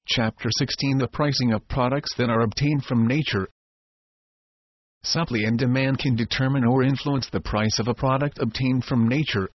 Chapter 16: The pricing of products that are obtained from nature. Supply and demand can determine or influence the price of a product obtained from nature.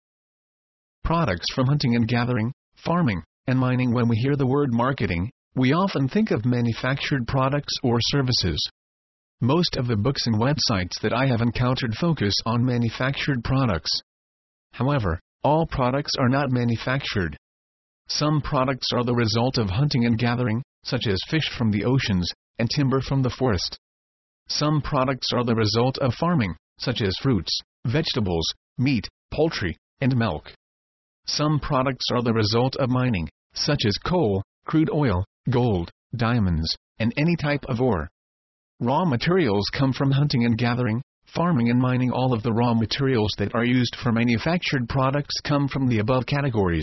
Products from hunting and gathering, farming, and mining. When we hear the word marketing, we often think of manufactured products or services. Most of the books and websites that I have encountered focus on manufactured products. However, all products are not manufactured. Some products are the result of hunting and gathering, such as fish from the oceans, and timber from the forest. Some products are the result of farming, such as fruits, vegetables, meat, poultry, and milk. Some products are the result of mining, such as coal, crude oil, gold, diamonds, and any type of ore. Raw materials come from hunting and gathering, farming and mining. All of the raw materials that are used for manufactured products come from the above categories.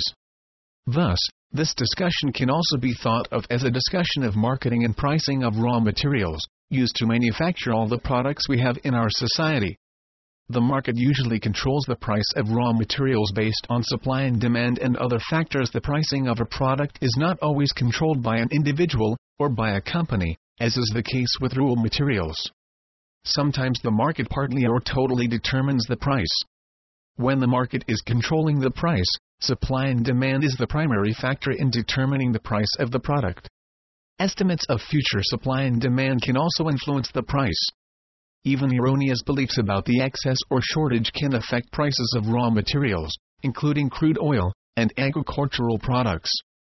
Thus, this discussion can also be thought of as a discussion of marketing and pricing of raw materials, used to manufacture all the products we have in our society. The market usually controls the price of raw materials based on supply and demand and other factors. The pricing of a product is not always controlled by an individual, or by a company, as is the case with raw materials. Sometimes the market partly or totally determines the price. When the market is controlling the price, supply and demand is the primary factor in determining the price of the product. Estimates of future supply and demand can also influence the price. Even erroneous beliefs about the excess or shortage can affect prices of raw materials, including crude oil and agricultural products.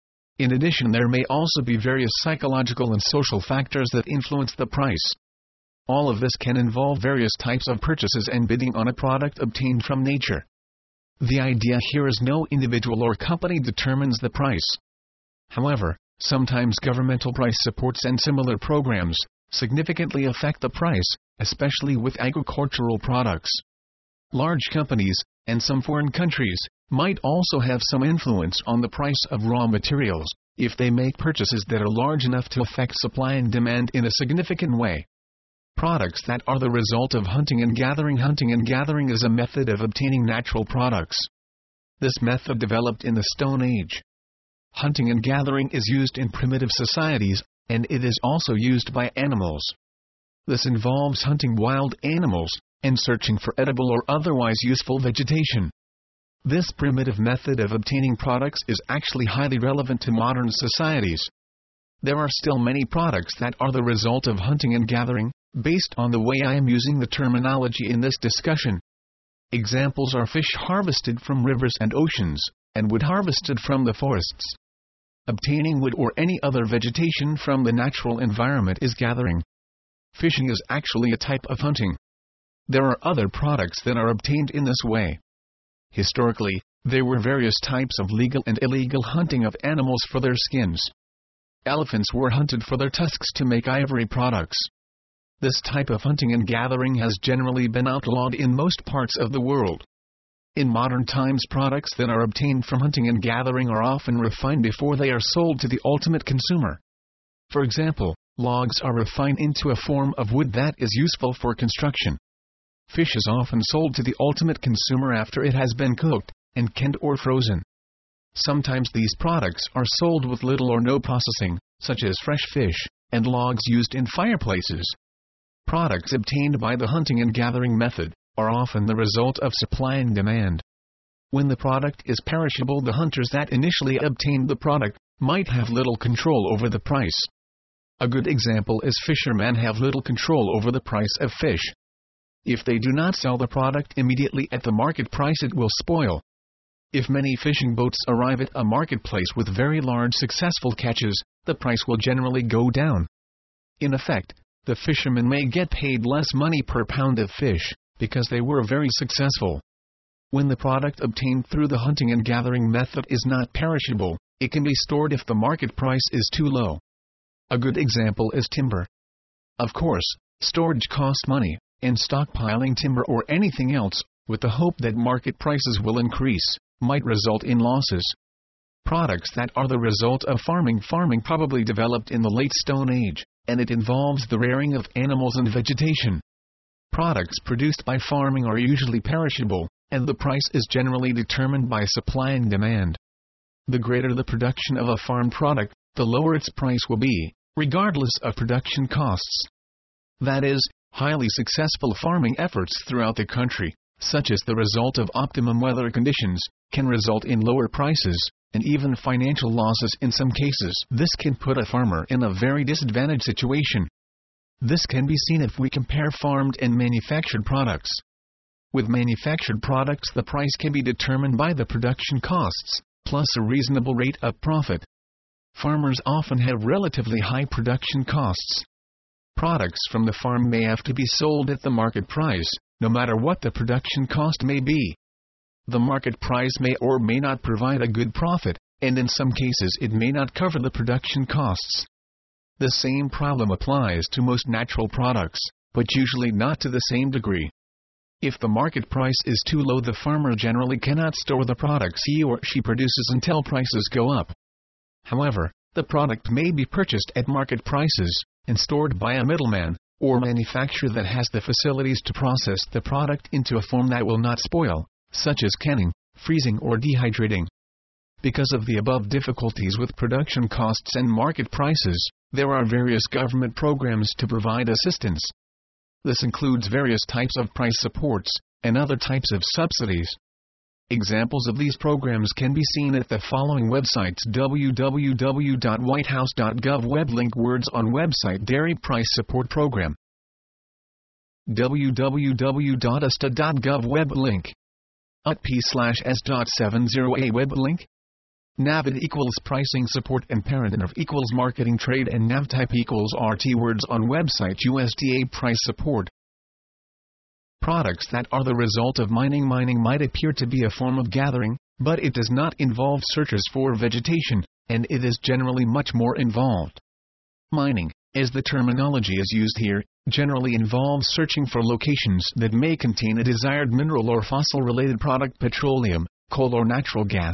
In addition, there may also be various psychological and social factors that influence the price. All of this can involve various types of purchases and bidding on a product obtained from nature. The idea here is no individual or company determines the price. However, sometimes governmental price supports and similar programs significantly affect the price, especially with agricultural products. Large companies, and some foreign countries, might also have some influence on the price of raw materials, if they make purchases that are large enough to affect supply and demand in a significant way. Products that are the result of hunting and gathering. Hunting and gathering is a method of obtaining natural products. This method developed in the Stone Age. Hunting and gathering is used in primitive societies, and it is also used by animals. This involves hunting wild animals, and searching for edible or otherwise useful vegetation. This primitive method of obtaining products is actually highly relevant to modern societies. There are still many products that are the result of hunting and gathering, based on the way I am using the terminology in this discussion. Examples are fish harvested from rivers and oceans, and wood harvested from the forests. Obtaining wood or any other vegetation from the natural environment is gathering. Fishing is actually a type of hunting. There are other products that are obtained in this way. Historically, there were various types of legal and illegal hunting of animals for their skins. Elephants were hunted for their tusks to make ivory products. This type of hunting and gathering has generally been outlawed in most parts of the world. In modern times, products that are obtained from hunting and gathering are often refined before they are sold to the ultimate consumer. For example, logs are refined into a form of wood that is useful for construction. Fish is often sold to the ultimate consumer after it has been cooked, and canned or frozen. Sometimes these products are sold with little or no processing, such as fresh fish, and logs used in fireplaces. Products obtained by the hunting and gathering method are often the result of supply and demand. When the product is perishable, the hunters that initially obtained the product might have little control over the price. A good example is fishermen have little control over the price of fish. If they do not sell the product immediately at the market price, it will spoil. If many fishing boats arrive at a marketplace with very large successful catches, the price will generally go down. In effect, the fishermen may get paid less money per pound of fish, because they were very successful. When the product obtained through the hunting and gathering method is not perishable, it can be stored if the market price is too low. A good example is timber. Of course, storage costs money, and stockpiling timber or anything else, with the hope that market prices will increase, might result in losses. Products that are the result of farming. Farming probably developed in the late Stone Age, and it involves the rearing of animals and vegetation. Products produced by farming are usually perishable, and the price is generally determined by supply and demand. The greater the production of a farm product, the lower its price will be, regardless of production costs. That is, highly successful farming efforts throughout the country, such as the result of optimum weather conditions, can result in lower prices, and even financial losses in some cases. This can put a farmer in a very disadvantaged situation. This can be seen if we compare farmed and manufactured products. With manufactured products, the price can be determined by the production costs, plus a reasonable rate of profit. Farmers often have relatively high production costs. Products from the farm may have to be sold at the market price, no matter what the production cost may be. The market price may or may not provide a good profit, and in some cases it may not cover the production costs. The same problem applies to most natural products, but usually not to the same degree. If the market price is too low, the farmer generally cannot store the products he or she produces until prices go up. However, the product may be purchased at market prices and stored by a middleman or manufacturer that has the facilities to process the product into a form that will not spoil, such as canning, freezing, or dehydrating. Because of the above difficulties with production costs and market prices, there are various government programs to provide assistance. This includes various types of price supports and other types of subsidies. Examples of these programs can be seen at the following websites: www.whitehouse.gov web link words on website Dairy Price Support Program, www.usta.gov web link, utp/s.70a web link, NAVID equals Pricing Support and ParentNav equals Marketing Trade and NavType equals RT words on website USDA Price Support. Products that are the result of mining. Mining might appear to be a form of gathering, but it does not involve searches for vegetation, and it is generally much more involved. Mining, as the terminology is used here, generally involves searching for locations that may contain a desired mineral or fossil-related product, petroleum, coal, or natural gas.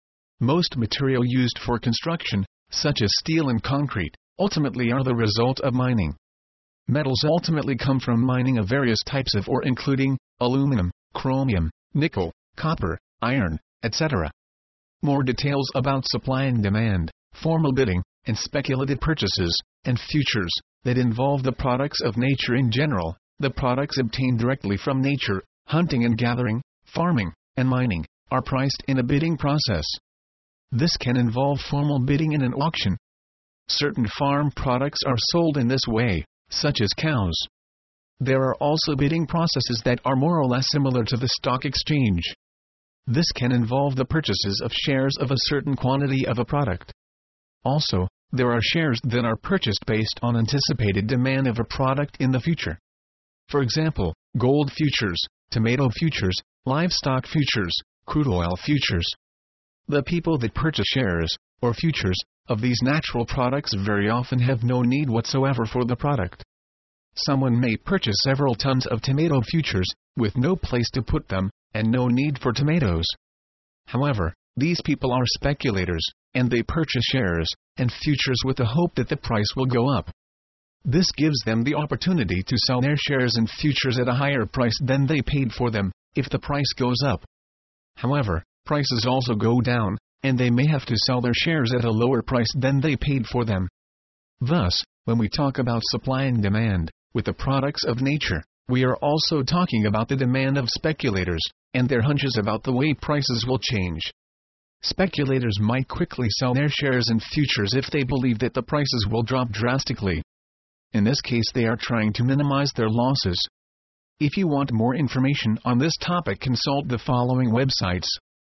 Most material used for construction, such as steel and concrete, ultimately are the result of mining. Metals ultimately come from mining of various types of ore, including aluminum, chromium, nickel, copper, iron, etc. More details about supply and demand, formal bidding, and speculative purchases, and futures, that involve the products of nature in general, the products obtained directly from nature, hunting and gathering, farming, and mining, are priced in a bidding process. This can involve formal bidding in an auction. Certain farm products are sold in this way, such as cows. There are also bidding processes that are more or less similar to the stock exchange. This can involve the purchases of shares of a certain quantity of a product. Also, there are shares that are purchased based on anticipated demand of a product in the future. For example, gold futures, tomato futures, livestock futures, crude oil futures. The people that purchase shares, or futures, of these natural products very often have no need whatsoever for the product. Someone may purchase several tons of tomato futures, with no place to put them, and no need for tomatoes. However, these people are speculators, and they purchase shares and futures with the hope that the price will go up. This gives them the opportunity to sell their shares and futures at a higher price than they paid for them, if the price goes up. However, prices also go down, and they may have to sell their shares at a lower price than they paid for them. Thus, when we talk about supply and demand, with the products of nature, we are also talking about the demand of speculators, and their hunches about the way prices will change. Speculators might quickly sell their shares and futures if they believe that the prices will drop drastically. In this case, they are trying to minimize their losses. If you want more information on this topic, consult the following websites.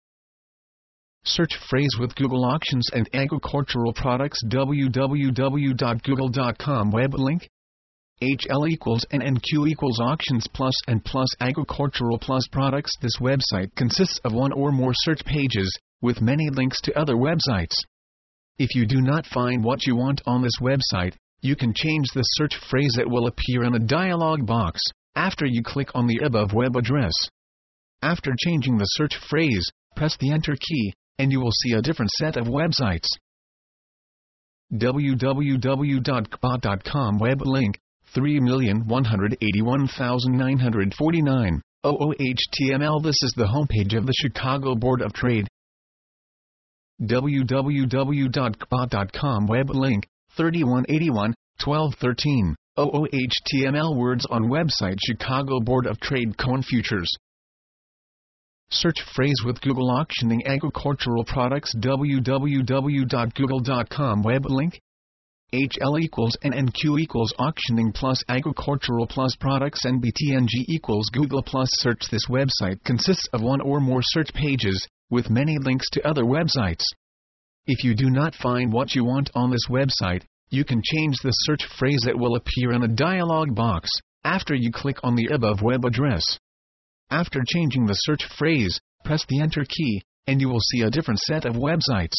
Search phrase with Google Auctions and Agricultural Products, www.google.com web link. HL equals NNQ equals Auctions plus and plus Agricultural plus Products. This website consists of one or more search pages, with many links to other websites. If you do not find what you want on this website, you can change the search phrase that will appear in a dialog box after you click on the above web address. After changing the search phrase, press the Enter key, and you will see a different set of websites. www.kbot.com web link 3,181,949 OOHTML. This is the homepage of the Chicago Board of Trade. www.gbot.com web link 3181 1213 OOHTML words on website Chicago Board of Trade Cone Futures. Search phrase with Google auctioning agricultural products www.google.com web link HL equals NNQ equals auctioning plus agricultural plus products NBTNG equals Google plus search. This website consists of one or more search pages, with many links to other websites. If you do not find what you want on this website, you can change the search phrase that will appear in a dialog box, after you click on the above web address. After changing the search phrase, press the Enter key, and you will see a different set of websites.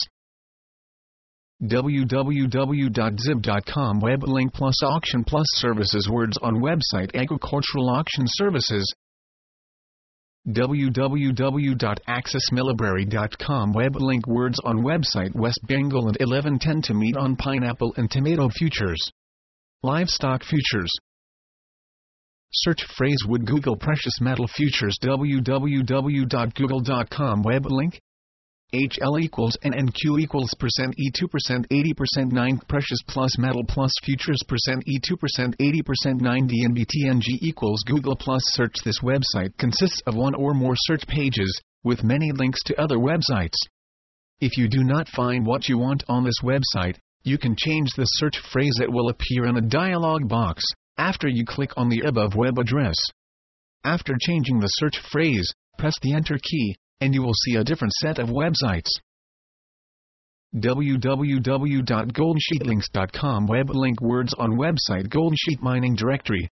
www.zib.com web link plus auction plus services words on website agricultural auction services. www.accessmillibrery.com web link words on website West Bengal and 1110 to meet on pineapple and tomato futures. Livestock futures. Search phrase would Google precious metal futures www.google.com web link HL equals NNQ equals percent E2% 80% 9 precious plus metal plus futures percent E2% 80% 9 DNBTNG equals Google plus search. This website consists of one or more search pages, with many links to other websites. If you do not find what you want on this website, you can change the search phrase that will appear in a dialog box, after you click on the above web address. After changing the search phrase, press the Enter key, and you will see a different set of websites. www.goldsheetlinks.com web link words on website Gold Sheet Mining Directory.